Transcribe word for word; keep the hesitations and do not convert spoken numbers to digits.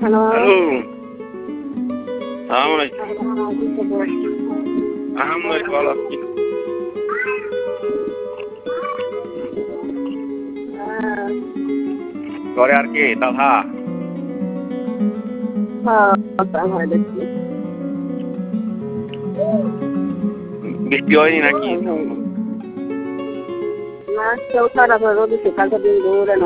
Hello. Hello. সালাম আলাইকুম। আলহামদুলিল্লাহ ভালো আছি। হ্যাঁ। ঘরে আর কে দাদা? হ্যাঁ, হয় দেখছি। বৃষ্টি হয়নি নাকি? না, কেউ খারাপ হয়ে রোদ কালকে দিন ধরে